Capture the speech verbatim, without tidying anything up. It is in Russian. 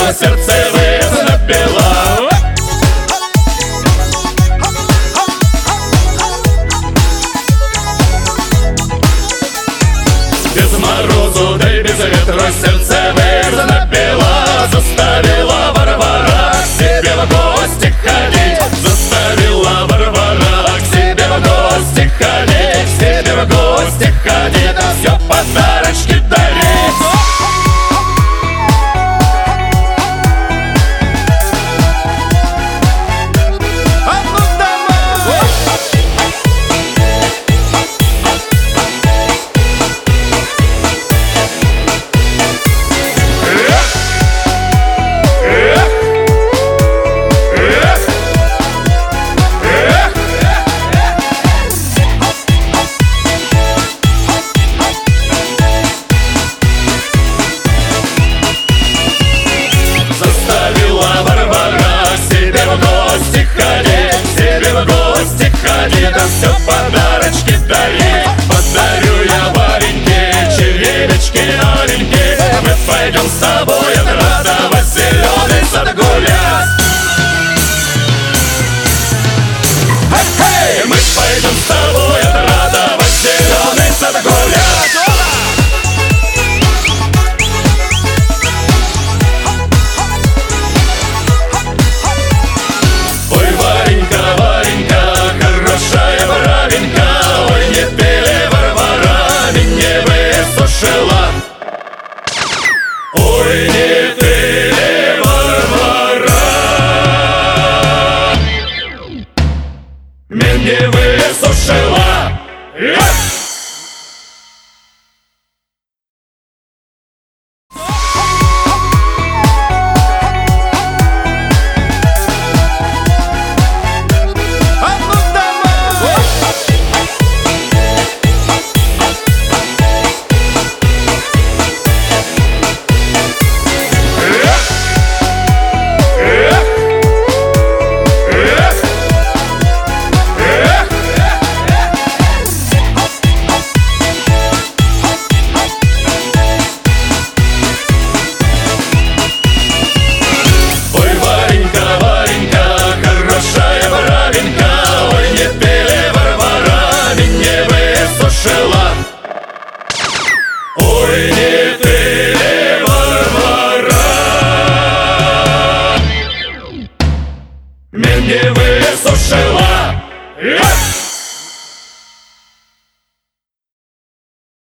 ветра сердце напела. Без морозу, да и без ветра сердце напела. Заставила Варвара к себе в гости ходить. Заставила Варвара к себе в гости ходить. К себе в гости ходить, а все подарочки дарить. Да все подарочки дари. Подарю я Вареньке черевички аленькие. Мы пойдем с тобой отрадовать зеленый сад гулять. Hey, hey! Мы пойдем с тобой отрадовать зеленый сад гулять. Ой, Варенька, Варенька, хорошая Варенька, ой, не ты ли, Варвара, меня высушила? Ой, не ты ли, Варвара, меня высушила? Ой, не ты ли, Варвара, меня высушила?